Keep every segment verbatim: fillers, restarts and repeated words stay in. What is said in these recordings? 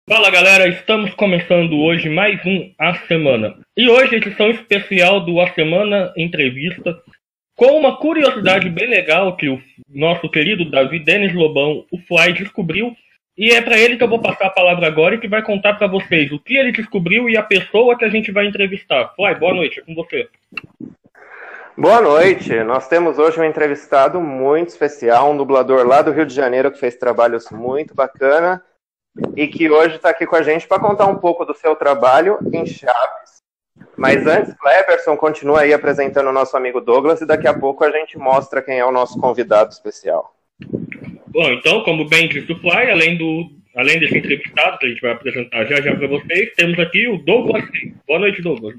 Fala galera, estamos começando hoje mais um A Semana. E hoje edição especial do A Semana Entrevista, com uma curiosidade bem legal que o nosso querido Davi Denis Lobão, o Fly, descobriu. E é para ele que eu vou passar a palavra agora e que vai contar para vocês o que ele descobriu e a pessoa que a gente vai entrevistar. Fly, boa noite, é com você. Boa noite, nós temos hoje um entrevistado muito especial, um dublador lá do Rio de Janeiro que fez trabalhos muito bacana e que hoje está aqui com a gente para contar um pouco do seu trabalho em Chaves. Mas antes, Cleberson continua aí apresentando o nosso amigo Douglas e daqui a pouco a gente mostra quem é o nosso convidado especial. Bom, então, como bem disse o Fly, além, do, além desse entrevistado que a gente vai apresentar já já para vocês, temos aqui o Douglas. Boa noite, Douglas.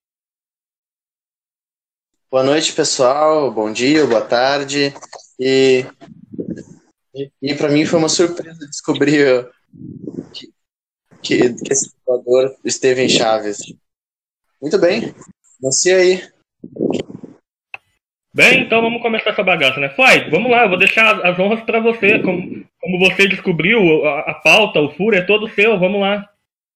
Boa noite, pessoal. Bom dia, boa tarde. E, e, e para mim foi uma surpresa descobrir que, que, que esse dublador esteve em Chaves. Muito bem. Você aí. Bem, então vamos começar essa bagaça, né? Fly, vamos lá, eu vou deixar as honras para você. Como, como você descobriu, a, a pauta, o furo é todo seu, vamos lá.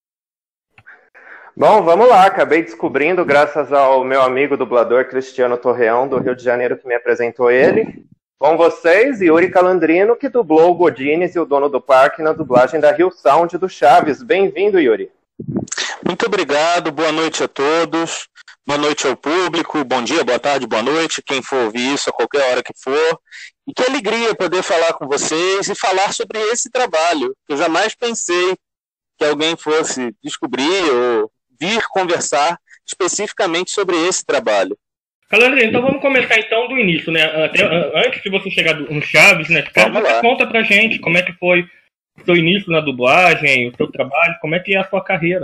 Bom, vamos lá, acabei descobrindo graças ao meu amigo dublador Cristiano Torreão, do Rio de Janeiro, que me apresentou ele. Com vocês, Yuri Calandrino, que dublou o Godines e o dono do parque na dublagem da Rio Sound do Chaves. Bem-vindo, Yuri. Muito obrigado, boa noite a todos, boa noite ao público, bom dia, boa tarde, boa noite, quem for ouvir isso a qualquer hora que for. E que alegria poder falar com vocês e falar sobre esse trabalho, que eu jamais pensei que alguém fosse descobrir ou vir conversar especificamente sobre esse trabalho. Calandrino, então vamos começar então do início, né? Até, antes de você chegar no Chaves, né? Quero que você conta pra gente como é que foi o seu início na dublagem, o seu trabalho, como é que é a sua carreira.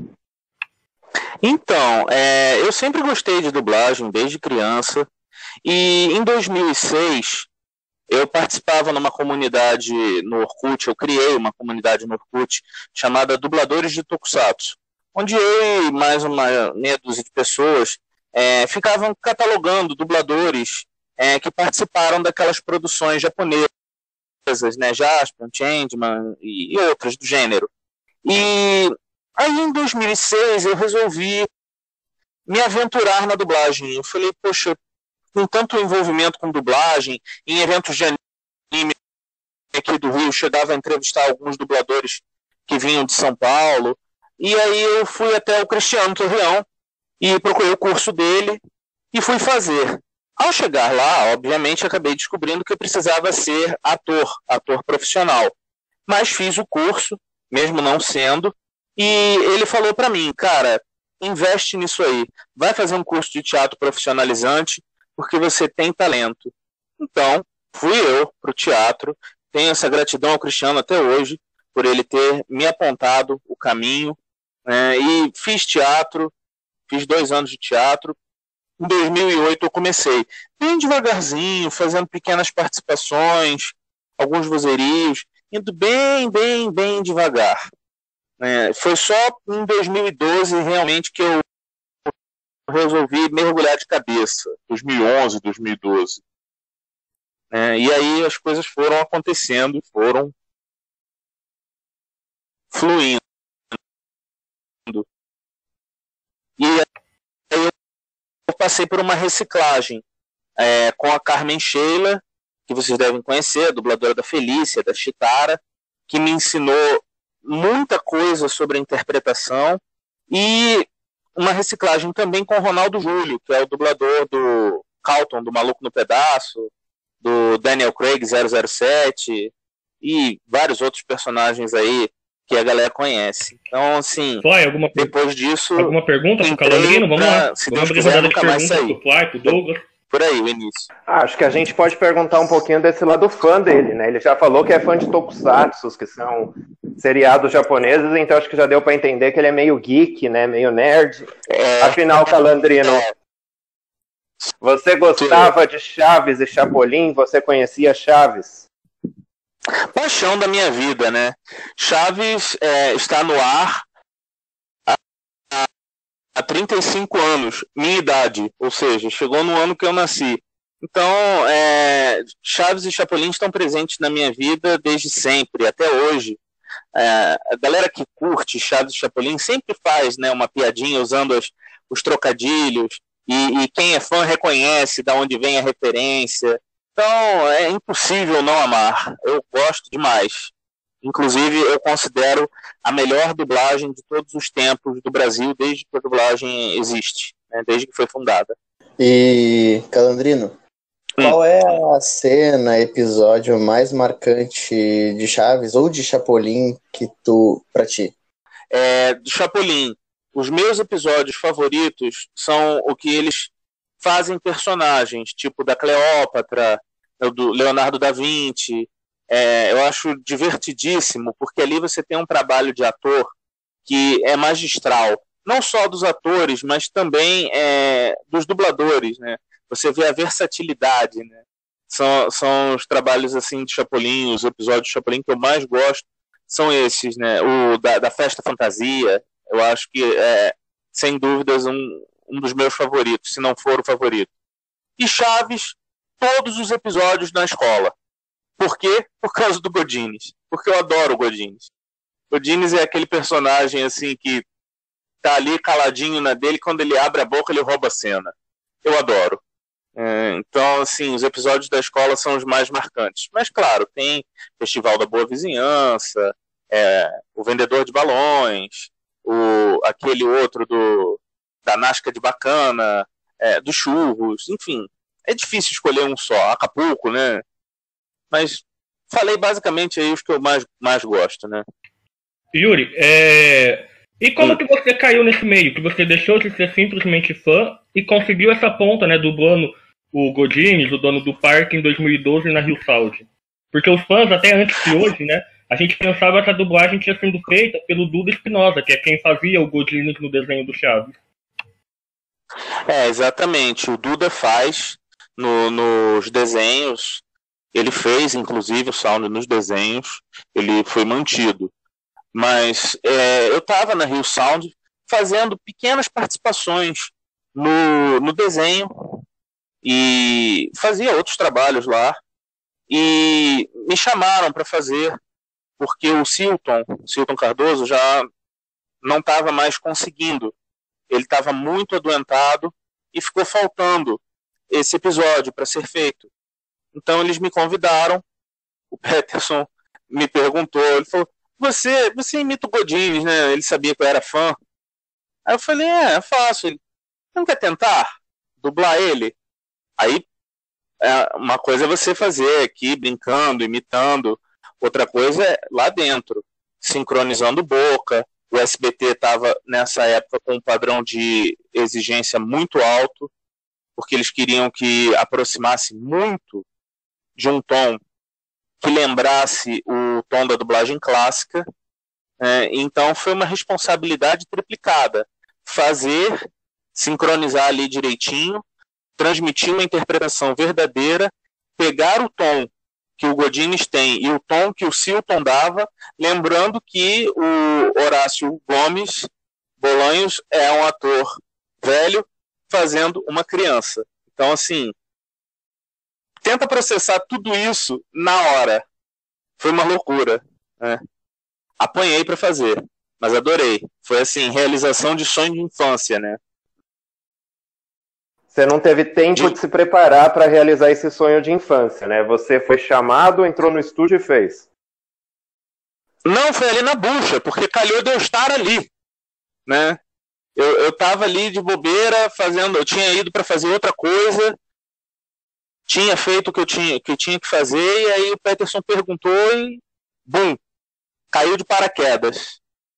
Então, é, eu sempre gostei de dublagem desde criança e em dois mil e seis eu participava numa comunidade no Orkut, eu criei uma comunidade no Orkut chamada Dubladores de Tokusatsu, onde eu e mais uma meia dúzia de pessoas é, ficavam catalogando dubladores é, que participaram daquelas produções japonesas, né, Jaspion, Changeman e, e outras do gênero. E aí em dois mil e seis eu resolvi me aventurar na dublagem. Eu falei, poxa, com tanto envolvimento com dublagem, em eventos de anime aqui do Rio, chegava a entrevistar alguns dubladores que vinham de São Paulo. E aí eu fui até o Cristiano Torreão e procurei o curso dele e fui fazer. Ao chegar lá, obviamente, acabei descobrindo que eu precisava ser ator, ator profissional. Mas fiz o curso, mesmo não sendo, e ele falou para mim, cara, investe nisso aí, vai fazer um curso de teatro profissionalizante, porque você tem talento. Então, fui eu para o teatro, tenho essa gratidão ao Cristiano até hoje, por ele ter me apontado o caminho. É, e fiz teatro, fiz dois anos de teatro. Em dois mil e oito eu comecei bem devagarzinho, fazendo pequenas participações, alguns vozerios, indo bem, bem, bem devagar. É, foi só em dois mil e doze realmente que eu resolvi mergulhar de cabeça, dois mil e onze, dois mil e doze. É, e aí as coisas foram acontecendo, foram fluindo. E aí eu passei por uma reciclagem é, com a Carmen Sheila, que vocês devem conhecer, a dubladora da Felícia, da Chitara, que me ensinou muita coisa sobre a interpretação, e uma reciclagem também com o Ronaldo Júlio, que é o dublador do Carlton, do Maluco no Pedaço, do Daniel Craig zero zero sete, e vários outros personagens aí que a galera conhece. Então, assim, Fly, alguma, depois disso... Alguma pergunta pro Calandrino? Vamos pra, lá. Se Vamos Deus quiser, de nunca mais sair. Pro Fly, pro Douglas. Por aí, o início. Ah, acho que a gente pode perguntar um pouquinho desse lado fã dele, né? Ele já falou que é fã de tokusatsu, que são seriados japoneses, então acho que já deu para entender que ele é meio geek, né? Meio nerd. É... Afinal, Calandrino, é... você gostava de Chaves e Chapolin? Você conhecia Chaves? Paixão da minha vida, né? Chaves é, está no ar há, há trinta e cinco anos, minha idade, ou seja, chegou no ano que eu nasci. Então, é, Chaves e Chapolin estão presentes na minha vida desde sempre, até hoje. É, a galera que curte Chaves e Chapolin sempre faz, né, uma piadinha usando os, os trocadilhos, e, e quem é fã reconhece de onde vem a referência. Então é impossível não amar. Eu gosto demais. Inclusive, eu considero a melhor dublagem de todos os tempos do Brasil, desde que a dublagem existe, né, desde que foi fundada. E, Calandrino, hum. qual é a cena, episódio mais marcante de Chaves ou de Chapolin que tu, pra ti? É, do Chapolin, os meus episódios favoritos são o que eles fazem personagens, tipo da Cleópatra, do Leonardo da Vinci. É, eu acho divertidíssimo, porque ali você tem um trabalho de ator que é magistral. Não só dos atores, mas também é, dos dubladores, né? Você vê a versatilidade, né? São, são os trabalhos assim de Chapolin, os episódios de Chapolin que eu mais gosto são esses, né? O da, da Festa Fantasia, eu acho que é, sem dúvidas, um, um dos meus favoritos, se não for o favorito. E Chaves, todos os episódios na escola. Por quê? Por causa do Godines. Porque eu adoro o Godines. Godines é aquele personagem assim que tá ali caladinho na dele, quando ele abre a boca ele rouba a cena. Eu adoro. É, então, assim, os episódios da escola são os mais marcantes. Mas, claro, tem Festival da Boa Vizinhança, é, o Vendedor de Balões, o, aquele outro do, da Nasca de Bacana, é, dos Churros, enfim. É difícil escolher um só. Acapulco, né? Mas falei basicamente aí os que eu mais, mais gosto, né? Yuri, é... e como hum. que você caiu nesse meio? Que você deixou de ser simplesmente fã e conseguiu essa ponta, né, dublando o Godines, o dono do parque, em dois mil e doze na Rio Sound? Porque os fãs, até antes de hoje, né, a gente pensava que essa dublagem tinha sido feita pelo Duda Espinosa, que é quem fazia o Godines no desenho do Chaves. É, exatamente. O Duda faz no, nos desenhos. Ele fez, inclusive, o sound nos desenhos, ele foi mantido. Mas é, eu estava na Rio Sound fazendo pequenas participações no, no desenho e fazia outros trabalhos lá. E me chamaram para fazer, porque o Silton, Silton Cardoso, já não estava mais conseguindo. Ele estava muito adoentado e ficou faltando esse episódio para ser feito. Então eles me convidaram, o Peterson me perguntou, ele falou, você, você imita o Godines, né? Ele sabia que eu era fã. Aí eu falei, é, é fácil. Ele, não quer tentar dublar ele? Aí, é, uma coisa é você fazer aqui, brincando, imitando. Outra coisa é lá dentro, sincronizando boca. O S B T estava, nessa época, com um padrão de exigência muito alto, porque eles queriam que aproximasse muito de um tom que lembrasse o tom da dublagem clássica. É, então foi uma responsabilidade triplicada. Fazer, sincronizar ali direitinho, transmitir uma interpretação verdadeira, pegar o tom que o Godines tem e o tom que o Silton dava, lembrando que o Horácio Gomes Bolanhos é um ator velho fazendo uma criança. Então, assim, tenta processar tudo isso na hora. Foi uma loucura, né? Apanhei para fazer, mas adorei. Foi assim, realização de sonho de infância, né? Você não teve tempo de, de se preparar para realizar esse sonho de infância, né? Você foi chamado, entrou no estúdio e fez. Não, foi ali na bucha, porque calhou de eu estar ali, né? Eu, eu tava ali de bobeira, fazendo, eu tinha ido para fazer outra coisa, tinha feito o que eu tinha que, eu tinha que fazer, e aí o Peterson perguntou e, bum, caiu de paraquedas.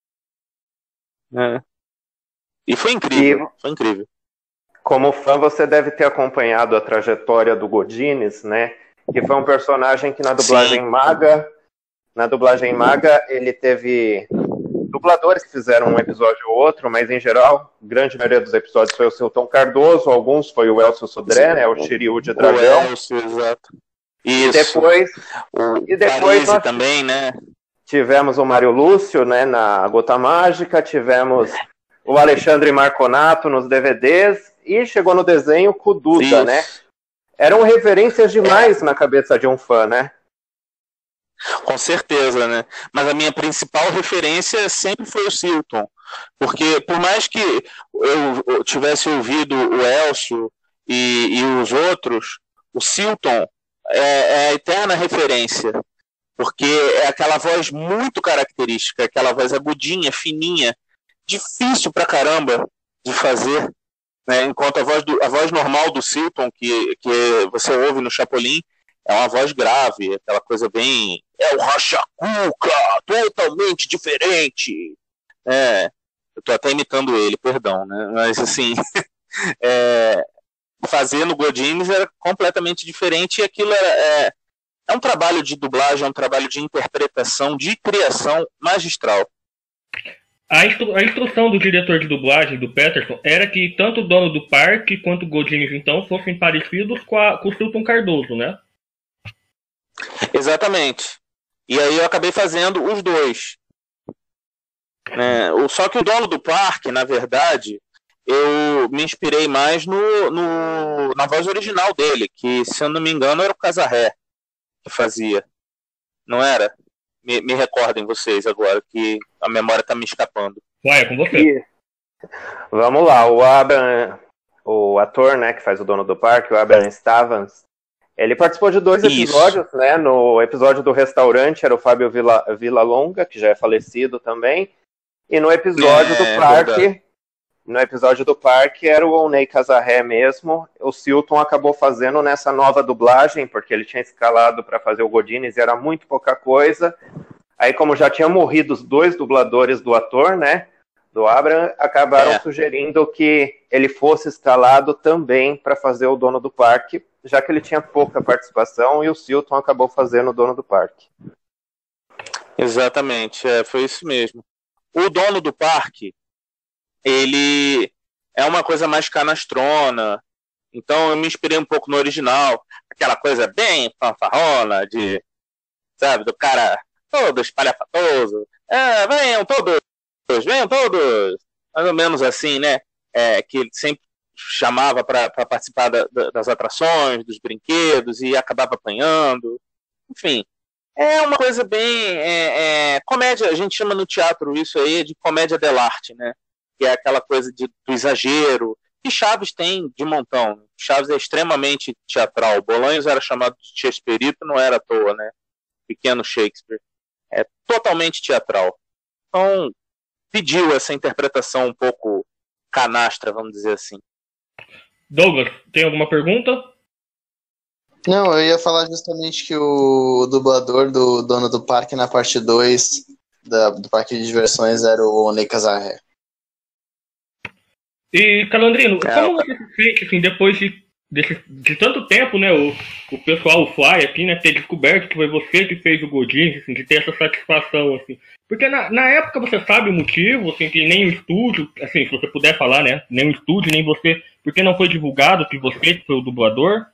É. E foi incrível, e, foi incrível. Como fã, você deve ter acompanhado a trajetória do Godines, né? Que foi um personagem que na dublagem Sim. maga, na dublagem maga, ele teve dubladores que fizeram um episódio ou outro, mas em geral, a grande maioria dos episódios foi o Silton Cardoso, alguns foi o Elcio Sodré, né? O Shiryu de Dragão. O Elcio, exato. E depois, o e depois nós também, né? Tivemos o Mário Lúcio, né, na Gota Mágica, tivemos o Alexandre Marconato nos D V Ds e chegou no desenho com o Duda, Isso. né? Eram referências demais é. na cabeça de um fã, né? Com certeza, né? Mas a minha principal referência sempre foi o Silton. Porque por mais que eu tivesse ouvido o Elcio e, e os outros, o Silton é, é a eterna referência. Porque é aquela voz muito característica, aquela voz agudinha, fininha, difícil pra caramba de fazer. Né? Enquanto a voz, do, a voz normal do Silton, que, que você ouve no Chapolin, é uma voz grave, aquela coisa bem... É o Racha-Cuca, totalmente diferente. É, eu tô até imitando ele, perdão, né? Mas assim, é, fazer no Godines era completamente diferente e aquilo era, é, é um trabalho de dublagem, é um trabalho de interpretação, de criação magistral. A, instru a instrução do diretor de dublagem, do Peterson, era que tanto o dono do parque quanto o Godines, então, fossem parecidos com, a, com o Silton Cardoso, né? Exatamente. E aí eu acabei fazendo os dois. É, só que o dono do parque, na verdade, eu me inspirei mais no, no, na voz original dele, que, se eu não me engano, era o Casarré que fazia. Não era? Me, me recordem vocês agora, que a memória está me escapando. Vai, é com você. E, vamos lá, o Abraham, o ator, né, que faz o dono do parque, o Abraham Stavans, ele participou de dois episódios, Isso. né? No episódio do restaurante era o Fábio Villa, Villalonga, que já é falecido também. E no episódio é, do parque, verdade. no episódio do parque era o Oney Casarré mesmo. O Silton acabou fazendo nessa nova dublagem, porque ele tinha escalado para fazer o Godines e era muito pouca coisa. Aí, como já tinham morrido os dois dubladores do ator, né? Do Abraham, acabaram é. sugerindo que ele fosse escalado também para fazer o dono do parque, já que ele tinha pouca participação e o Silton acabou fazendo o dono do parque. Exatamente, é, foi isso mesmo. O dono do parque, ele é uma coisa mais canastrona, então eu me inspirei um pouco no original, aquela coisa bem fanfarrona, de, sabe, do cara todo espalhafatoso, é, venham todos, venham todos, mais ou menos assim, né, é, que ele sempre chamava para participar da, da, das atrações, dos brinquedos, e acabava apanhando, enfim. É uma coisa bem... É, é, comédia, a gente chama no teatro isso aí de comédia dell'arte, né? Que é aquela coisa de, do exagero, que Chaves tem de montão. Chaves é extremamente teatral. Bolanhos era chamado de Shakespeare, não era à toa, né? Pequeno Shakespeare. É totalmente teatral. Então, pediu essa interpretação um pouco canastra, vamos dizer assim. Douglas, tem alguma pergunta? Não, eu ia falar justamente que o dublador do dono do parque na parte dois da, do parque de diversões era o Oney Casarré. E, Calandrino, é, como você se sente, assim, depois de, de, de tanto tempo, né, o, o pessoal, o Fly, aqui, né, ter descoberto que foi você que fez o Godinho, assim, de ter essa satisfação, assim. Porque na, na época você sabe o motivo, assim, que nem o estúdio, assim, se você puder falar, né, nem o estúdio, nem você, porque não foi divulgado que você foi o dublador?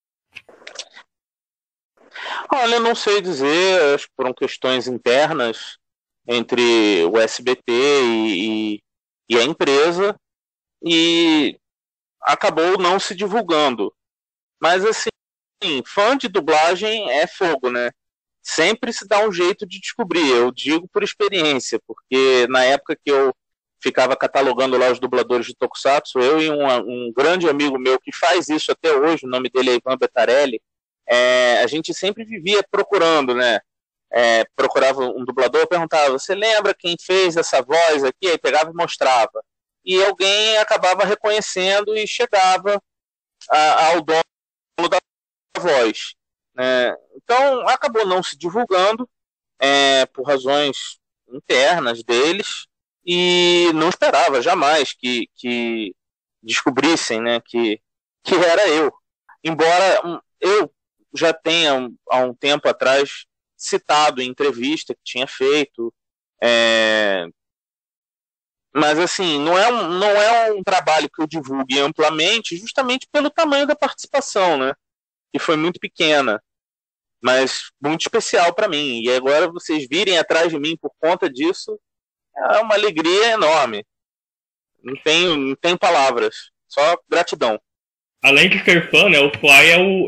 Olha, eu não sei dizer, acho que foram questões internas entre o S B T e, e, e a empresa, e acabou não se divulgando. Mas assim, fã de dublagem é fogo, né? Sempre se dá um jeito de descobrir, eu digo por experiência, porque na época que eu ficava catalogando lá os dubladores de Tokusatsu, eu e um, um grande amigo meu que faz isso até hoje, o nome dele é Ivan Betarelli, é, a gente sempre vivia procurando, né? É, procurava um dublador, perguntava, você lembra quem fez essa voz aqui? Aí pegava e mostrava. E alguém acabava reconhecendo e chegava a, ao dono da voz. Né? Então, acabou não se divulgando é, por razões internas deles e não esperava jamais que, que descobrissem, né, que, que era eu. Embora eu já tenha, há um tempo atrás, citado em entrevista que tinha feito, é... mas assim, não é, um, não é um trabalho que eu divulgue amplamente, justamente pelo tamanho da participação, né, que foi muito pequena, mas muito especial para mim, e agora vocês virem atrás de mim por conta disso, é uma alegria enorme, não tenho, não tenho palavras, só gratidão. Além de ser fã, né, o Fly é o...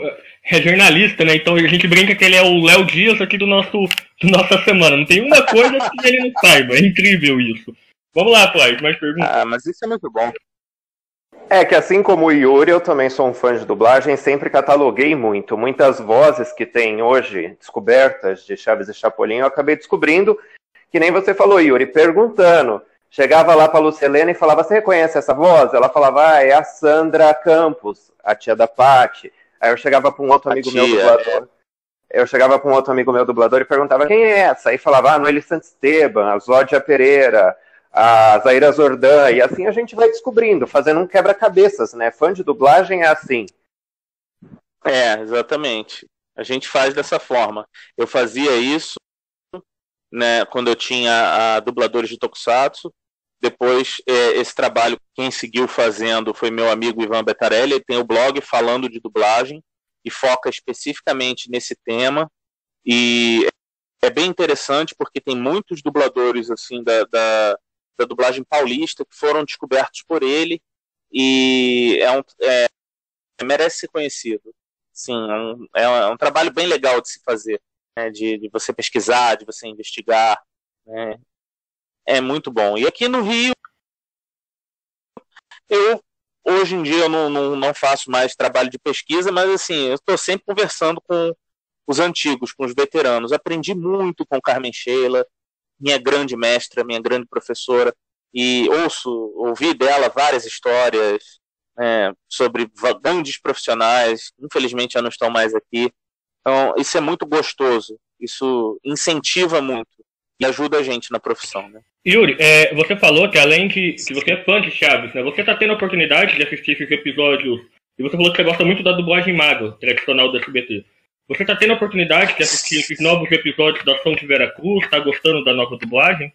é jornalista, né? Então a gente brinca que ele é o Léo Dias aqui do nosso do nossa semana. Não tem uma coisa que ele não saiba. É incrível isso. Vamos lá, Flávio, mais perguntas? Ah, mas isso é muito bom. É que assim como o Yuri, eu também sou um fã de dublagem, sempre cataloguei muito. Muitas vozes que tem hoje descobertas de Chaves e Chapolin, eu acabei descobrindo, que nem você falou, Yuri, perguntando. Chegava lá pra Lucilena e falava, você reconhece essa voz? Ela falava, ah, é a Sandra Campos, a tia da Paty. Aí eu chegava pra um outro amigo meu dublador. Eu chegava pra um outro amigo meu dublador e perguntava, quem é essa? Aí falava, ah, Noeli Santisteban, a Zódia Pereira, a Zaira Zordan, e assim a gente vai descobrindo, fazendo um quebra-cabeças, né? Fã de dublagem é assim. É, exatamente. A gente faz dessa forma. Eu fazia isso, né, quando eu tinha a dubladores de Tokusatsu. Depois, é, esse trabalho, quem seguiu fazendo foi meu amigo Ivan Betarelli. Ele tem o blog falando de dublagem e foca especificamente nesse tema. E é bem interessante porque tem muitos dubladores assim da, da da dublagem paulista, que foram descobertos por ele, e é um, é, merece ser conhecido. Sim, é um, é um trabalho bem legal de se fazer, né, de, de você pesquisar, de você investigar, né, é muito bom. E aqui no Rio, eu, hoje em dia, eu não, não, não faço mais trabalho de pesquisa, mas assim, eu estou sempre conversando com os antigos, com os veteranos. Aprendi muito com Carmen Sheila, minha grande mestra, minha grande professora, e ouço, ouvi dela várias histórias, né, sobre grandes profissionais. Infelizmente já não estão mais aqui. Então isso é muito gostoso, isso incentiva muito e ajuda a gente na profissão, né? Yuri, é, você falou que além de que você é fã de Chaves, né, você está tendo a oportunidade de assistir esses episódios, e você falou que você gosta muito da dublagem maga, tradicional do S B T. Você está tendo a oportunidade de assistir esses novos episódios da Som de Veracruz? Está gostando da nova dublagem?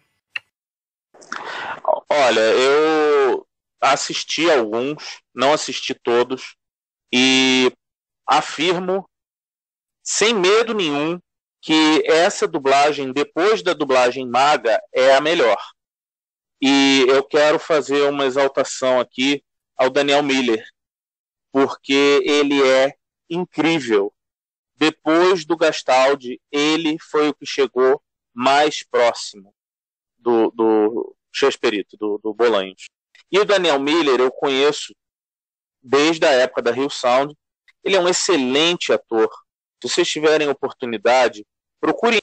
Olha, eu assisti alguns, não assisti todos, e afirmo, sem medo nenhum, que essa dublagem, depois da dublagem maga, é a melhor. E eu quero fazer uma exaltação aqui ao Daniel Miller, porque ele é incrível. Depois do Gastaldi, ele foi o que chegou mais próximo do, do Chespirito, do, do Bolanhos. E o Daniel Miller eu conheço desde a época da Rio Sound. Ele é um excelente ator. Se vocês tiverem oportunidade, procurem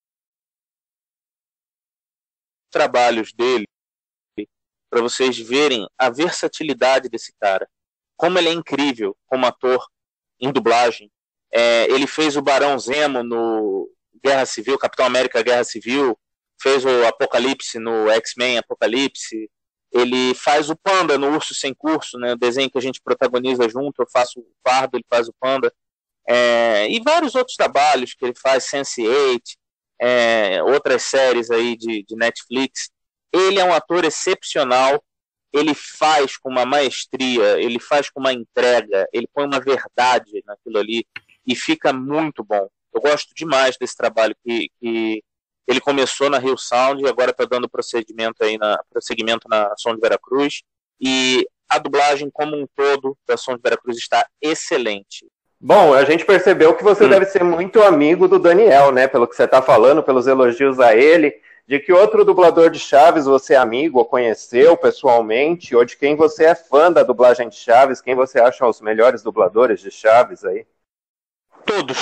trabalhos dele para vocês verem a versatilidade desse cara. Como ele é incrível como ator em dublagem. É, ele fez o Barão Zemo no Guerra Civil, Capitão América Guerra Civil, fez o Apocalipse no X-Men Apocalipse, ele faz o Panda no Urso Sem Curso, né, o desenho que a gente protagoniza junto, eu faço o Pardo, ele faz o Panda, é, e vários outros trabalhos que ele faz, sense eight, é, outras séries aí de, de Netflix. Ele é um ator excepcional, ele faz com uma maestria, ele faz com uma entrega, ele põe uma verdade naquilo ali, e fica muito bom. Eu gosto demais desse trabalho que, que ele começou na Rio Sound e agora está dando procedimento aí na, prosseguimento na Som de Veracruz. E a dublagem como um todo da Som de Veracruz está excelente. Bom, a gente percebeu que você hum. deve ser muito amigo do Daniel, né? Pelo que você está falando, pelos elogios a ele. De que outro dublador de Chaves você é amigo ou conheceu pessoalmente? Ou de quem você é fã da dublagem de Chaves? Quem você acha os melhores dubladores de Chaves aí? Todos.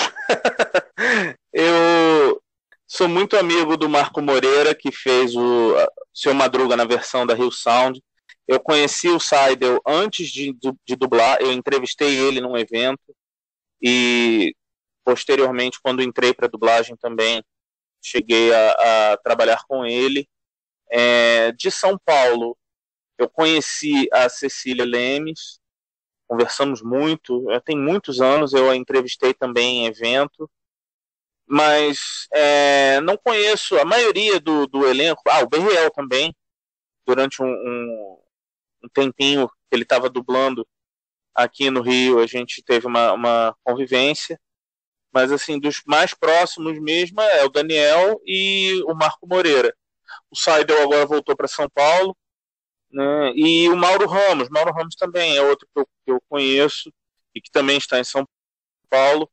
Eu sou muito amigo do Marco Moreira, que fez o Seu Madruga na versão da Rio Sound. Eu conheci o Seidel antes de, de dublar, eu entrevistei ele num evento e posteriormente, quando entrei para dublagem também, cheguei a, a trabalhar com ele. É, de São Paulo, eu conheci a Cecília Lemes, conversamos muito, tem muitos anos, eu a entrevistei também em evento, mas é, não conheço a maioria do, do elenco. Ah, o Berriel também, durante um, um, um tempinho que ele estava dublando aqui no Rio, a gente teve uma, uma convivência, mas assim, dos mais próximos mesmo é o Daniel e o Marco Moreira. O Seidel agora voltou para São Paulo, né? E o Mauro Ramos, Mauro Ramos também é outro que eu, que eu conheço e que também está em São Paulo.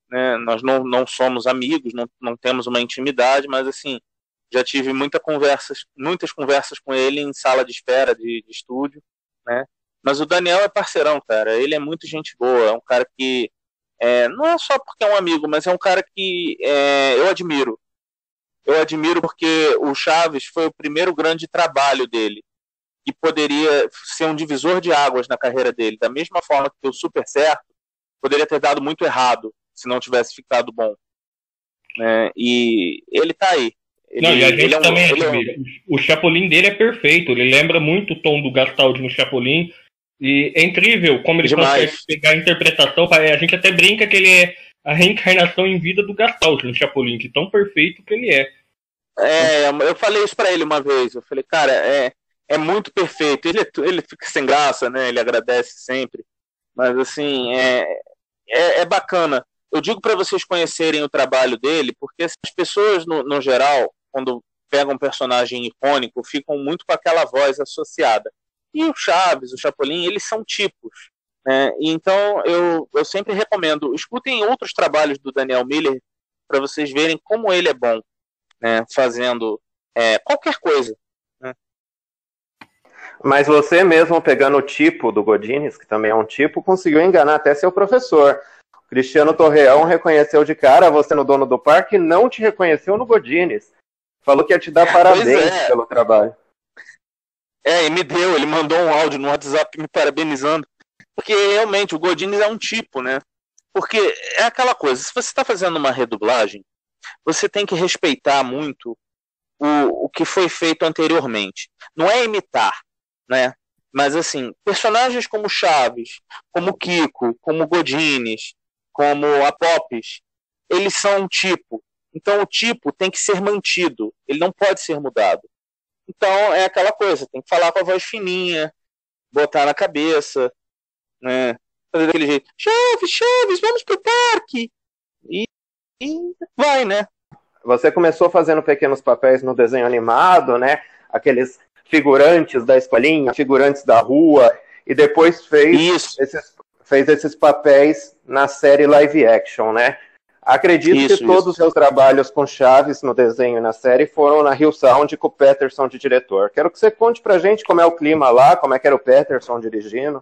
né? Nós não, não somos amigos, não, não temos uma intimidade, mas assim, já tive muita conversas, muitas conversas com ele em sala de espera de, de estúdio, né? Mas o Daniel é parceirão, cara. Ele é muito gente boa, é um cara que é, não é só porque é um amigo, mas é um cara que é, eu admiro. Eu admiro porque o Chaves foi o primeiro grande trabalho dele, que poderia ser um divisor de águas na carreira dele, da mesma forma que deu super certo, poderia ter dado muito errado se não tivesse ficado bom. É, e ele tá aí. Ele, não, e a gente é um, também é admira. Um... O Chapolin dele é perfeito, ele lembra muito o tom do Gastaldi no Chapolin, e é incrível como ele Demais. consegue pegar a interpretação. A gente até brinca que ele é a reencarnação em vida do Gastaldi no Chapolin, de tão perfeito que ele é. É, eu falei isso pra ele uma vez, eu falei, cara, é, é muito perfeito, ele, ele fica sem graça, né, ele agradece sempre, mas assim, é, é, é bacana. Eu digo para vocês conhecerem o trabalho dele, porque as pessoas, no, no geral, quando pegam um personagem icônico, ficam muito com aquela voz associada. E o Chaves, o Chapolin, eles são tipos, né? E então eu, eu sempre recomendo, escutem outros trabalhos do Daniel Miller para vocês verem como ele é bom, né, fazendo é, qualquer coisa. Né? Mas você mesmo, pegando o tipo do Godinez, que também é um tipo, conseguiu enganar até seu professor. O Cristiano Torreão reconheceu de cara você no Dono do Parque e não te reconheceu no Godinez. Falou que ia te dar parabéns é. pelo trabalho. É, e me deu, ele mandou um áudio no WhatsApp me parabenizando, porque realmente o Godinez é um tipo, né? Porque é aquela coisa, se você está fazendo uma redublagem, você tem que respeitar muito o, o que foi feito anteriormente. Não é imitar, né? Mas assim, personagens como Chaves, como Kiko, como Godinez, como a Popes, eles são um tipo. Então o tipo tem que ser mantido, ele não pode ser mudado. Então é aquela coisa, tem que falar com a voz fininha, botar na cabeça, né? Fazer daquele jeito, Chaves, Chaves, vamos pro parque! E, e vai, né? Você começou fazendo pequenos papéis no desenho animado, né? Aqueles figurantes da escolinha, figurantes da rua, e depois fez esses, fez esses papéis na série live action, né? Acredito isso, que todos isso. os seus trabalhos com Chaves no desenho e na série foram na Rio Sound com o Peterson de diretor. Quero que você conte pra gente como é o clima lá, como é que era o Peterson dirigindo.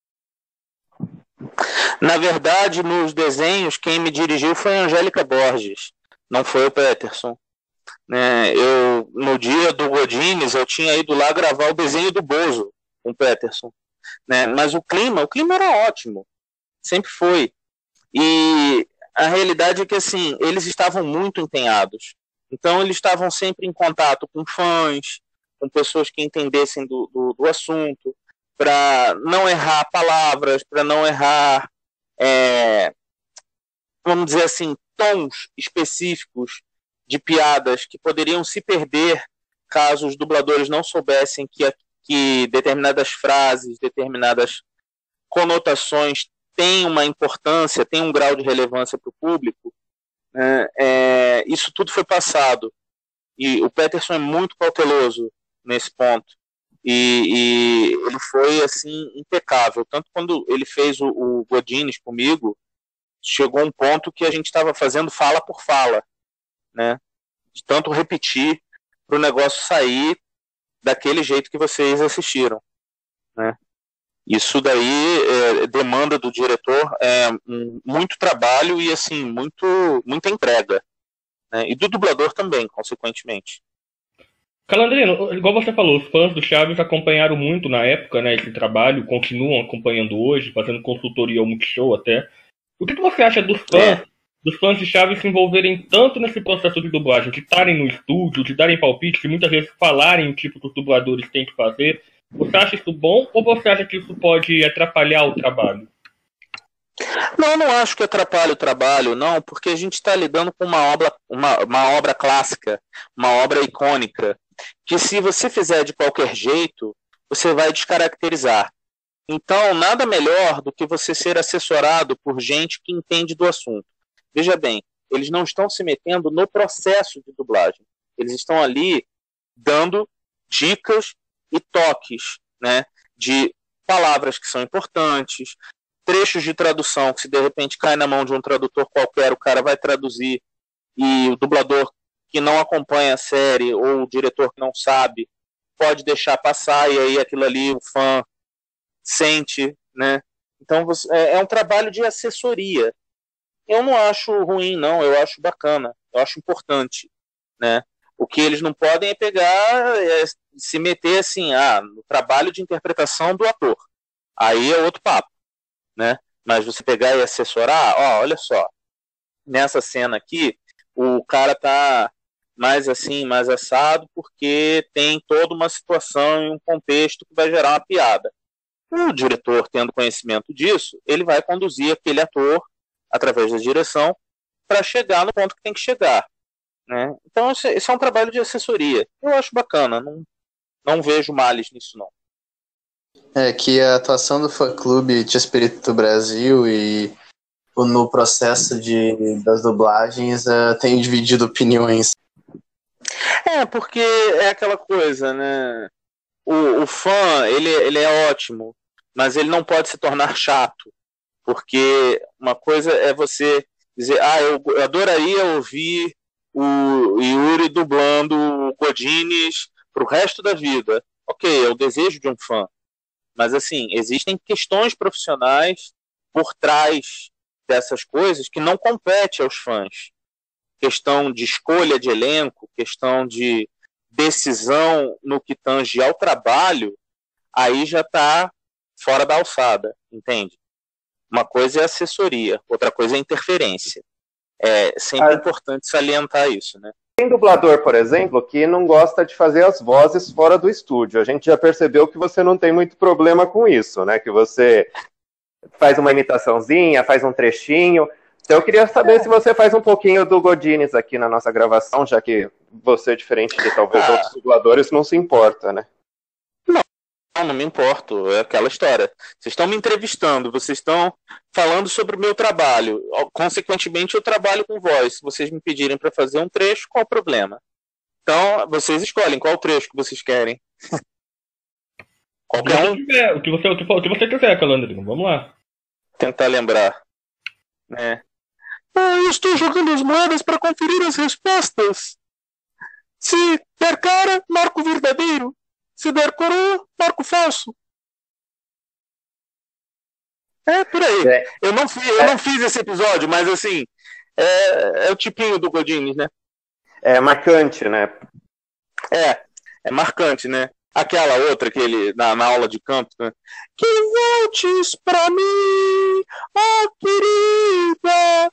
Na verdade, nos desenhos, quem me dirigiu foi a Angélica Borges, não foi o Peterson. Né, eu, no dia do Godinez, eu tinha ido lá gravar o desenho do Bozo com o Peterson. Né, mas o clima, o clima era ótimo, sempre foi. E a realidade é que assim, eles estavam muito empenhados. Então eles estavam sempre em contato com fãs, com pessoas que entendessem do, do, do assunto, para não errar palavras, para não errar, é, vamos dizer assim, tons específicos de piadas que poderiam se perder caso os dubladores não soubessem que, que determinadas frases, determinadas conotações têm uma importância, têm um grau de relevância para o público. Né? É, isso tudo foi passado. E o Peterson é muito cauteloso nesse ponto. E, e ele foi assim impecável. Tanto quando ele fez o, o Godinez comigo, chegou um ponto que a gente estava fazendo fala por fala, né? De tanto repetir para o negócio sair daquele jeito que vocês assistiram, né? Isso daí é, demanda do diretor é, um, muito trabalho e assim muito, muita entrega, né? E do dublador também, consequentemente. Calandrino, igual você falou, os fãs do Chaves acompanharam muito na época, né, esse trabalho, continuam acompanhando hoje, fazendo consultoria ao Multishow até. O que, que você acha dos fãs, é. dos fãs de Chaves se envolverem tanto nesse processo de dublagem, de estarem no estúdio, de darem palpite, de muitas vezes falarem o tipo que os dubladores têm que fazer? Você acha isso bom ou você acha que isso pode atrapalhar o trabalho? Não, não acho que atrapalhe o trabalho, não, porque a gente está lidando com uma obra, uma, uma obra clássica, uma obra icônica, que se você fizer de qualquer jeito, você vai descaracterizar. Então, nada melhor do que você ser assessorado por gente que entende do assunto. Veja bem, eles não estão se metendo no processo de dublagem. Eles estão ali dando dicas e toques, né, de palavras que são importantes, trechos de tradução, que se de repente cai na mão de um tradutor qualquer, o cara vai traduzir, e o dublador que não acompanha a série, ou o diretor que não sabe, pode deixar passar, e aí aquilo ali o fã sente, né? Então você, é, é um trabalho de assessoria. Eu não acho ruim, não, eu acho bacana, eu acho importante, né? O que eles não podem é pegar, é, se meter assim, ah, no trabalho de interpretação do ator. Aí é outro papo, né? Mas você pegar e assessorar, ó, olha só, nessa cena aqui, o cara tá mais assim, mais assado, porque tem toda uma situação e um contexto que vai gerar uma piada. O diretor, tendo conhecimento disso, ele vai conduzir aquele ator, através da direção, para chegar no ponto que tem que chegar, né? Então esse, esse é um trabalho de assessoria. Eu acho bacana, não, não vejo males nisso, não. É que a atuação do fã-clube de Espírito Brasil e no processo de, das dublagens uh, tem dividido opiniões. É, porque é aquela coisa, né? O, o fã, ele, ele é ótimo, mas ele não pode se tornar chato, porque uma coisa é você dizer, ah, eu, eu adoraria ouvir o Yuri dublando o Godines pro resto da vida. Ok, é o desejo de um fã. Mas, assim, existem questões profissionais por trás dessas coisas que não competem aos fãs. Questão de escolha de elenco, questão de decisão no que tange ao trabalho, aí já está fora da alçada, entende? Uma coisa é assessoria, outra coisa é interferência. É sempre ah, importante salientar isso, né? Tem dublador, por exemplo, que não gosta de fazer as vozes fora do estúdio. A gente já percebeu que você não tem muito problema com isso, né? Que você faz uma imitaçãozinha, faz um trechinho. Então eu queria saber é. se você faz um pouquinho do Godines aqui na nossa gravação, já que você, diferente de talvez ah. outros dubladores, não se importa, né? Não, não me importo. É aquela história. Vocês estão me entrevistando, vocês estão falando sobre o meu trabalho. Consequentemente, eu trabalho com voz. Se vocês me pedirem para fazer um trecho, qual o problema? Então, vocês escolhem qual trecho que vocês querem. Qualquer um. O que você, o que você quiser, Calandrino. Vamos lá. Tentar lembrar. É. Ah, eu estou jogando as moedas para conferir as respostas. Se der cara, marco verdadeiro. Se der coroa, marco falso. É, por aí. É. Eu, não fiz, eu é. não fiz esse episódio, mas assim, é, é o tipinho do Godines, né? É marcante, né? É, é marcante, né? Aquela outra que ele, na, na aula de canto, né? Que voltes pra mim, ó querida,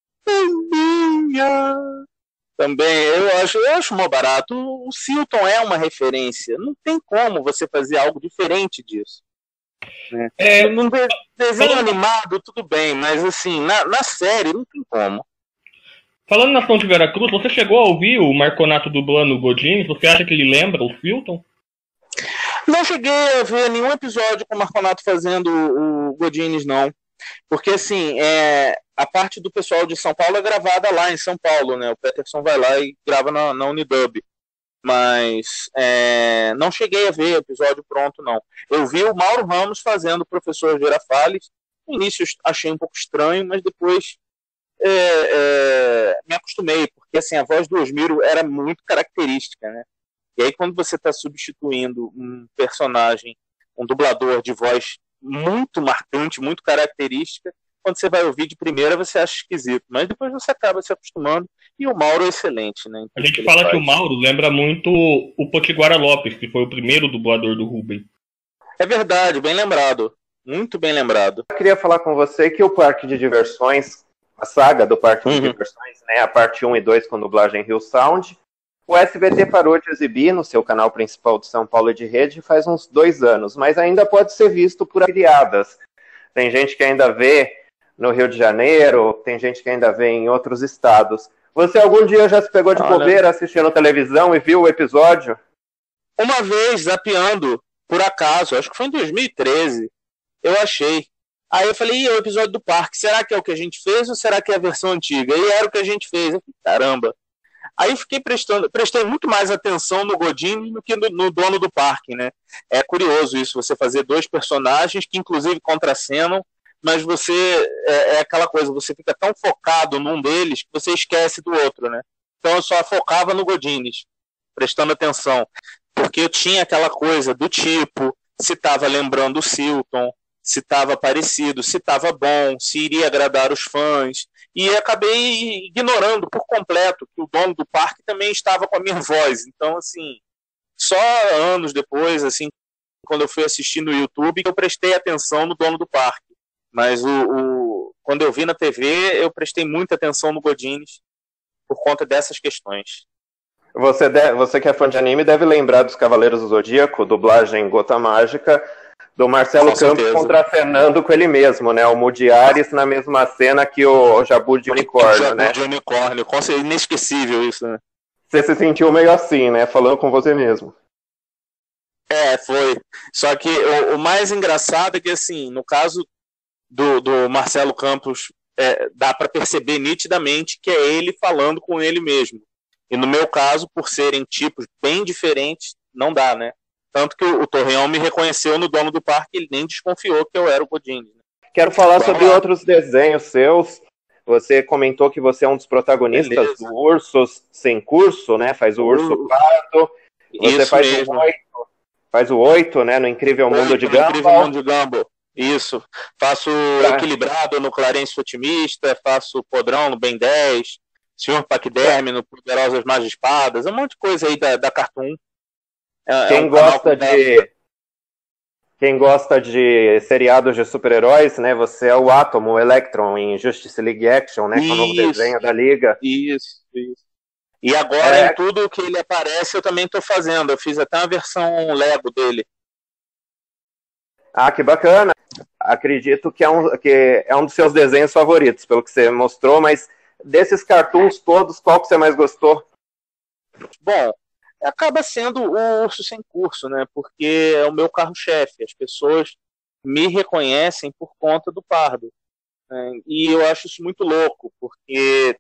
minha. Também, eu acho, eu acho mó barato. O Silton é uma referência. Não tem como você fazer algo diferente disso. Né? É, num desenho falando... animado, tudo bem, mas assim, na, na série não tem como. Falando na Nação de Veracruz, você chegou a ouvir o Marconato dublando o Godines? Você acha que ele lembra o Silton? Não cheguei a ver nenhum episódio com o Marconato fazendo o Godines, não. Porque, assim, é, a parte do pessoal de São Paulo é gravada lá em São Paulo, né? O Peterson vai lá e grava na, na Unidub. Mas é, não cheguei a ver episódio pronto, não. Eu vi o Mauro Ramos fazendo o professor Girafales. No início achei um pouco estranho, mas depois é, é, me acostumei, porque assim, a voz do Osmiro era muito característica, né? E aí quando você está substituindo um personagem, um dublador de voz muito marcante, muito característica, quando você vai ouvir de primeira você acha esquisito, mas depois você acaba se acostumando, e o Mauro é excelente, né? A gente fala que o Mauro lembra muito o Potiguara Lopes, que foi o primeiro dublador do Rubem. É verdade, bem lembrado, muito bem lembrado. Eu queria falar com você que o Parque de Diversões, a saga do Parque uhum. de Diversões, né, a parte um e dois com dublagem Rio Sound, o S B T parou de exibir no seu canal principal de São Paulo de rede faz uns dois anos, mas ainda pode ser visto por afiliadas. Tem gente que ainda vê no Rio de Janeiro, tem gente que ainda vê em outros estados. Você algum dia já se pegou de bobeira assistindo televisão e viu o episódio? Uma vez, zapeando, por acaso, acho que foi em dois mil e treze, eu achei. Aí eu falei, e o episódio do parque, será que é o que a gente fez ou será que é a versão antiga? E era o que a gente fez. Eu falei, caramba. Aí fiquei prestando, prestei muito mais atenção no Godinho do que no, no dono do parque, né? É curioso isso, você fazer dois personagens que inclusive contracenam, mas você é, é aquela coisa, você fica tão focado num deles que você esquece do outro, né? Então eu só focava no Godinez, prestando atenção, porque eu tinha aquela coisa do tipo, se estava lembrando o Silton, se estava parecido, se estava bom, se iria agradar os fãs, e acabei ignorando por completo que o dono do parque também estava com a minha voz. Então, assim, só anos depois, assim, quando eu fui assistir no YouTube, que eu prestei atenção no dono do parque. Mas o, o, quando eu vi na T V, eu prestei muita atenção no Godinez por conta dessas questões. Você, de, você que é fã de anime deve lembrar dos Cavaleiros do Zodíaco, dublagem Gota Mágica, do Marcelo Com Campos certeza. contracenando com ele mesmo, né? O Moody Ares na mesma cena que o Jabu de Unicórnio, o Jabu né? de Unicórnio, com certeza, inesquecível isso, né? Você se sentiu meio assim, né? Falando com você mesmo. É, foi. Só que o, o mais engraçado é que, assim, no caso do, do Marcelo Campos, é, dá para perceber nitidamente que é ele falando com ele mesmo. E no meu caso, por serem tipos bem diferentes, não dá, né? Tanto que o, o Torreão me reconheceu no dono do parque, ele nem desconfiou que eu era o Godinez. Né? Quero falar Vamos sobre lá. outros desenhos seus. Você comentou que você é um dos protagonistas Beleza. do Ursos Sem Curso, né? Faz o Urso Uh, Pardo. Você Isso faz mesmo. o oito, faz o oito, né? No Incrível Mundo de No Incrível Gumball. Mundo de Gumball. Isso. Faço Pra- Equilibrado no Clarence Otimista, faço Podrão no Ben dez, senhor Paquiderme no Poderosas Magispadas, um monte de coisa aí da, da Cartoon. É, é Quem um canal gosta que dá- de quem gosta de seriados de super-heróis, né? Você é o Atom, o Electron em Justice League Action, né? Que é o novo Isso. desenho da Liga. Isso, isso. E agora, É. em tudo que ele aparece, eu também estou fazendo. Eu fiz até uma versão Lego dele. Ah, que bacana. Acredito que é um, que é um dos seus desenhos favoritos, pelo que você mostrou, mas desses cartoons todos, qual que você mais gostou? Bom, acaba sendo o Urso Sem Curso, né? Porque é o meu carro-chefe. As pessoas me reconhecem por conta do Pardo. Né? E eu acho isso muito louco, porque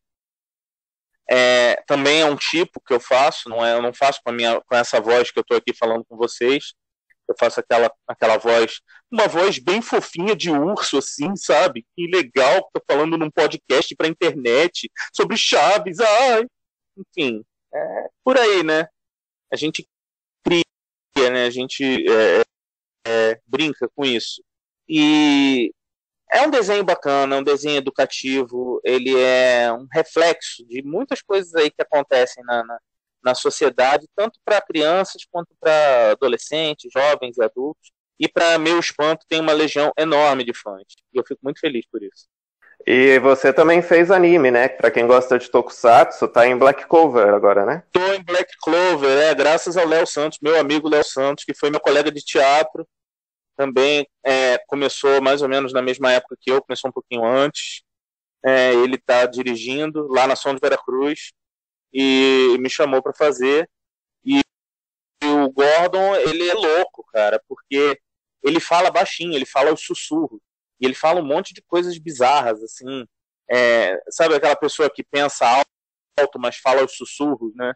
é, também é um tipo que eu faço, não é, eu não faço com, a minha, com essa voz que eu estou aqui falando com vocês. Eu faço aquela, aquela voz, uma voz bem fofinha de urso, assim, sabe? Que legal, tô falando num podcast pra internet sobre Chaves, ai. Enfim, é por aí, né? A gente cria, né? A gente é, é, brinca com isso. E é um desenho bacana, é um desenho educativo, ele é um reflexo de muitas coisas aí que acontecem na, na na sociedade, tanto para crianças quanto para adolescentes, jovens e adultos. E para meu espanto, tem uma legião enorme de fãs. E eu fico muito feliz por isso. E você também fez anime, né? Pra quem gosta de Tokusatsu, tá em Black Clover agora, né? Tô em Black Clover, é, graças ao Léo Santos, meu amigo Léo Santos, que foi meu colega de teatro. Também é, começou mais ou menos na mesma época que eu, começou um pouquinho antes. É, ele tá dirigindo lá na Som de Veracruz. E me chamou para fazer. E o Gordon, ele é louco, cara, porque ele fala baixinho, ele fala os sussurros, e ele fala um monte de coisas bizarras, assim, é, sabe aquela pessoa que pensa alto, mas fala os sussurros, né?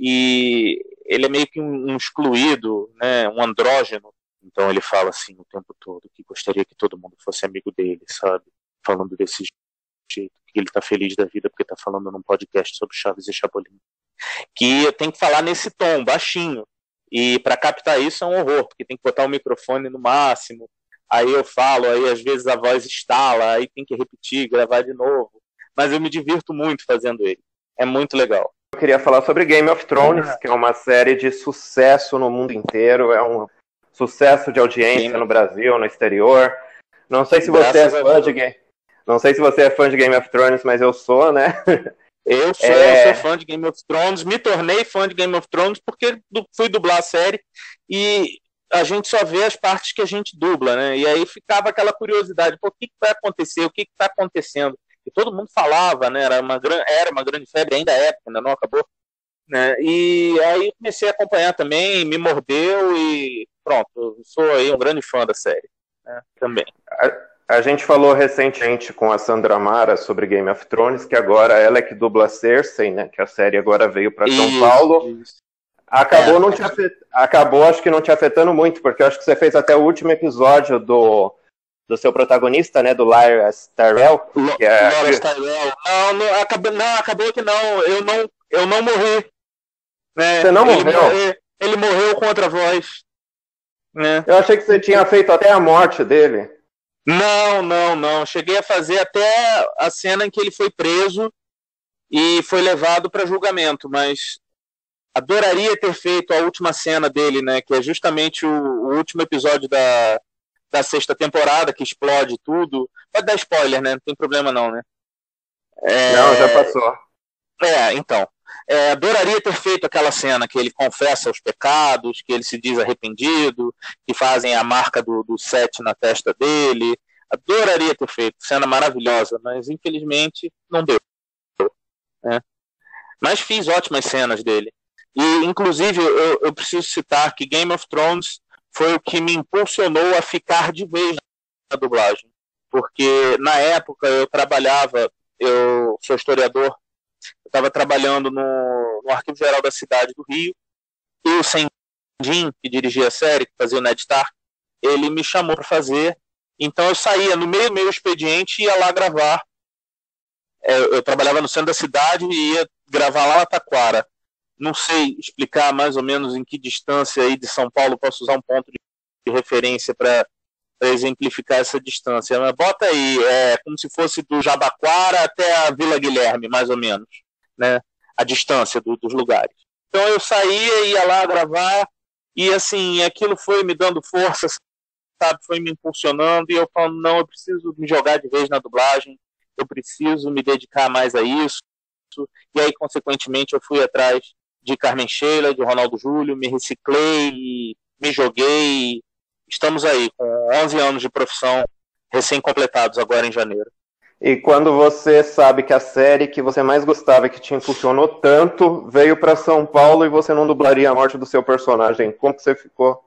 E ele é meio que um, um excluído, né? Um andrógeno. Então ele fala assim o tempo todo, que gostaria que todo mundo fosse amigo dele, sabe? Falando desse jeito, que ele tá feliz da vida porque tá falando num podcast sobre Chaves e Chapolin. Que eu tenho que falar nesse tom, baixinho. E para captar isso é um horror, porque tem que botar o microfone no máximo. Aí eu falo, aí às vezes a voz estala, aí tem que repetir, gravar de novo. Mas eu me divirto muito fazendo ele. É muito legal. Eu queria falar sobre Game of Thrones, que é uma série de sucesso no mundo inteiro, é um sucesso de audiência Game... no Brasil, no exterior. Não sei se você é fã de Game Não sei se você é fã de Game of Thrones, mas eu sou, né? Eu sou, é... eu sou fã de Game of Thrones, me tornei fã de Game of Thrones porque fui dublar a série e a gente só vê as partes que a gente dubla, né? E aí ficava aquela curiosidade, pô, o que, que vai acontecer, o que está acontecendo? E todo mundo falava, né? Era uma, gran... era uma grande febre, ainda é, ainda não acabou. Né? E aí eu comecei a acompanhar também, me mordeu e pronto, eu sou aí um grande fã da série, né? Também. A gente falou recentemente com a Sandra Amara sobre Game of Thrones, que agora ela é que dubla Cersei, né? Que a série agora veio para São Paulo. Isso. Acabou, é, não te afet... Acabou, acho que não te afetando muito, porque eu acho que você fez até o último episódio do, do seu protagonista, né, do Lars Tyrell. Que é... Lars Tyrell. Não, não, acabou, não, acabou que não. Eu não, eu não morri. Né? Você não ele morreu? Morreu, ele morreu com outra voz. Né? Eu achei que você tinha feito até a morte dele. Não, não, não. Cheguei a fazer até a cena em que ele foi preso e foi levado para julgamento, mas adoraria ter feito a última cena dele, né? Que é justamente o, o último episódio da, da sexta temporada, que explode tudo. Pode dar spoiler, né? Não tem problema não, né? É... Não, já passou. É, então. É, adoraria ter feito aquela cena que ele confessa os pecados, que ele se diz arrependido, que fazem a marca do, do sete na testa dele. Adoraria ter feito, cena maravilhosa, mas infelizmente não deu. Né? Mas fiz ótimas cenas dele. E, inclusive, eu, eu preciso citar que Game of Thrones foi o que me impulsionou a ficar de vez na dublagem. Porque, na época, eu trabalhava, eu sou historiador, eu estava trabalhando no, no Arquivo Geral da cidade do Rio, e o Sendin, que dirigia a série, que fazia o Ned Stark, ele me chamou para fazer. Então eu saía no meio do meu expediente e ia lá gravar. É, eu trabalhava no centro da cidade e ia gravar lá na Taquara. Não sei explicar mais ou menos em que distância aí de São Paulo posso usar um ponto de referência para exemplificar essa distância. Mas bota aí, é como se fosse do Jabaquara até a Vila Guilherme, mais ou menos, né? A distância do, dos lugares. Então eu saía, ia lá gravar, e assim, aquilo foi me dando força, sabe? Foi me impulsionando, e eu falando, não, eu preciso me jogar de vez na dublagem, eu preciso me dedicar mais a isso. E aí, consequentemente, eu fui atrás de Carmen Sheila, de Ronaldo Júlio, me reciclei, me joguei. Estamos aí, com onze anos de profissão recém-completados agora em janeiro. E quando você sabe que a série que você mais gostava, que te impulsionou tanto, veio para São Paulo e você não dublaria a morte do seu personagem, como que você ficou?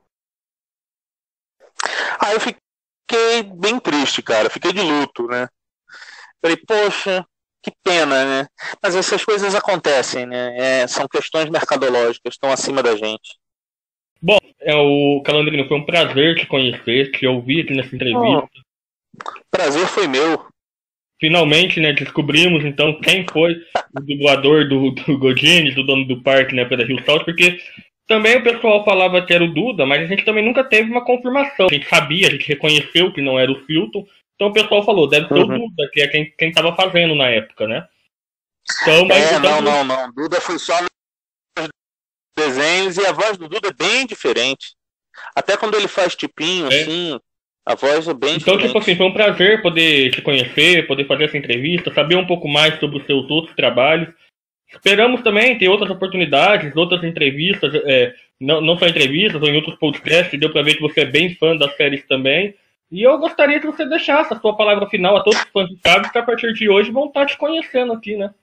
Ah, eu fiquei bem triste, cara. Fiquei de luto, né? Falei, poxa, que pena, né? Mas essas coisas acontecem, né? É, são questões mercadológicas, estão acima da gente. Bom, é, o Calandrino, foi um prazer te conhecer, te ouvir aqui nessa entrevista. Oh, prazer foi meu. Finalmente, né, descobrimos, então, quem foi o dublador do, do Godini, do dono do parque, né, para Rio Salto, porque também o pessoal falava que era o Duda, mas a gente também nunca teve uma confirmação. A gente sabia, a gente reconheceu que não era o Filton, então o pessoal falou, deve ser uhum. o Duda, que é quem, quem tava fazendo na época, né? Então, mas, é, então, não, não, não. Duda foi só nos desenhos e a voz do Duda é bem diferente. Até quando ele faz tipinho, é. assim, a voz é bem então, diferente. Então, tipo assim, foi um prazer poder te conhecer, poder fazer essa entrevista, saber um pouco mais sobre os seus outros trabalhos. Esperamos também ter outras oportunidades, outras entrevistas, é, não, não só entrevistas, ou em outros podcasts, deu pra ver que você é bem fã das séries também. E eu gostaria que você deixasse a sua palavra final a todos os fãs de Chaves, que a partir de hoje vão estar te conhecendo aqui, né?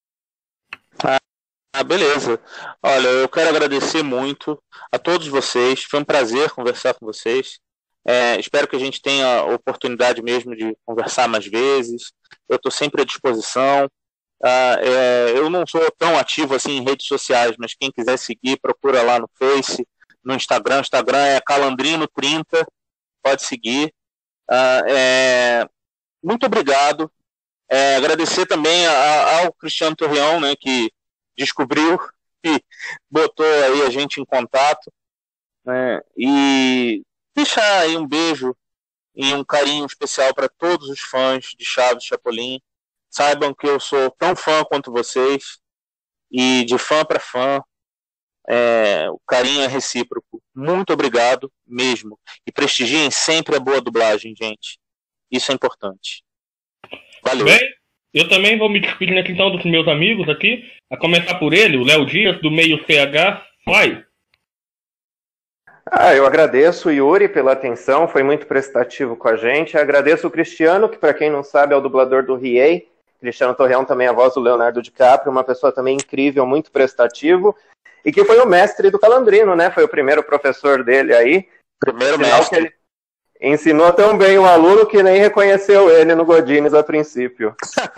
Ah, beleza. Olha, eu quero agradecer muito a todos vocês, foi um prazer conversar com vocês. É, espero que a gente tenha a oportunidade mesmo de conversar mais vezes. Eu estou sempre à disposição. Ah, é, eu não sou tão ativo assim em redes sociais, mas quem quiser seguir, procura lá no Face, no Instagram. O Instagram é calandrino trinta, pode seguir. Ah, é, muito obrigado. É, agradecer também a, ao Cristiano Torreão, né, que descobriu e botou aí a gente em contato. Né, e deixar aí um beijo e um carinho especial para todos os fãs de Chaves Chapolin. Saibam que eu sou tão fã quanto vocês, e de fã para fã, é, o carinho é recíproco. Muito obrigado mesmo. E prestigiem sempre a boa dublagem, gente. Isso é importante. Valeu. Bem, eu também vou me despedir aqui então dos meus amigos aqui, a começar por ele, o Léo Dias, do Meio C H. Vai! Ah, eu agradeço o Yuri pela atenção, foi muito prestativo com a gente. Agradeço o Cristiano, que para quem não sabe é o dublador do Riei. Cristiano Torreão também é a voz do Leonardo DiCaprio, uma pessoa também incrível, muito prestativo. E que foi o mestre do Calandrino, né? Foi o primeiro professor dele aí. Primeiro mestre. Que ele ensinou tão bem o aluno que nem reconheceu ele no Godines a princípio.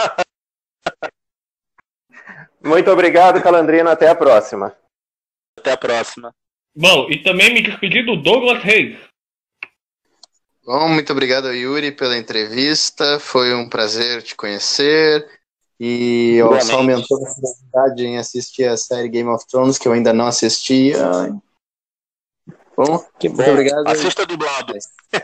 Muito obrigado, Calandrino. Até a próxima. Até a próxima. Bom, e também me despedir do Douglas Reis. Bom, muito obrigado, Yuri, pela entrevista. Foi um prazer te conhecer. E ó, só aumentou a curiosidade em assistir a série Game of Thrones, que eu ainda não assisti. Bom, que bom. Muito obrigado. Assista dublado.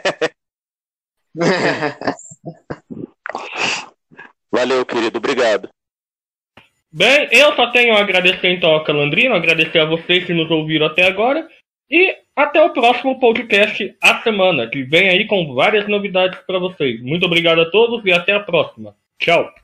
Valeu, querido. Obrigado. Bem, eu só tenho a agradecer então ao Calandrino, agradecer a vocês que nos ouviram até agora. E até o próximo podcast A Semana, que vem aí com várias novidades para vocês. Muito obrigado a todos e até a próxima. Tchau.